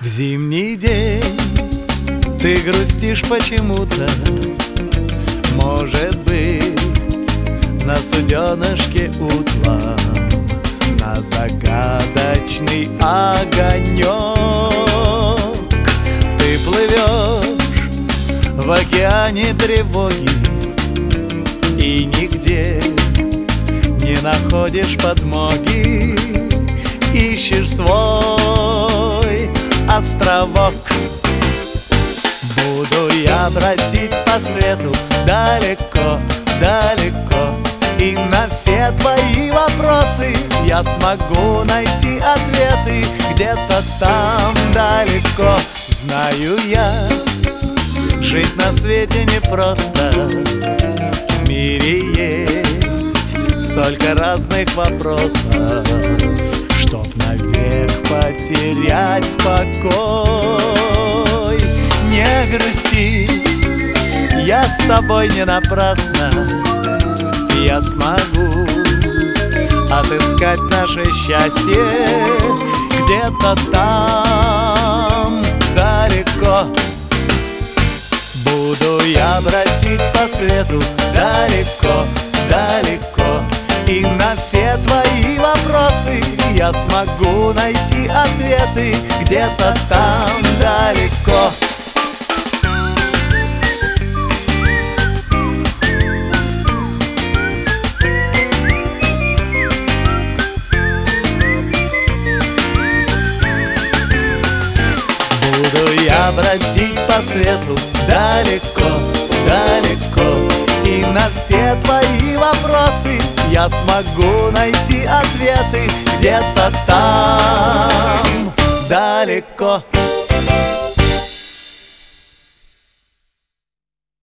В зимний день ты грустишь почему-то, может быть, на суденышке утлом, на загадочный огонек. Ты плывешь в океане тревоги и нигде не находишь подмоги, ищешь свой островок. Буду я бродить по свету далеко, далеко, и на все твои вопросы я смогу найти ответы где-то там далеко. Знаю я, жить на свете непросто, в мире есть столько разных вопросов, чтоб навек потерять покой. Не грусти, я с тобой не напрасно, я смогу отыскать наше счастье где-то там далеко. Буду я бродить по свету далеко, далеко, и на все твои вопросы я смогу найти ответы где-то там далеко. Буду я бродить по свету далеко, далеко, и на все твои вопросы я смогу найти ответы где-то там далеко.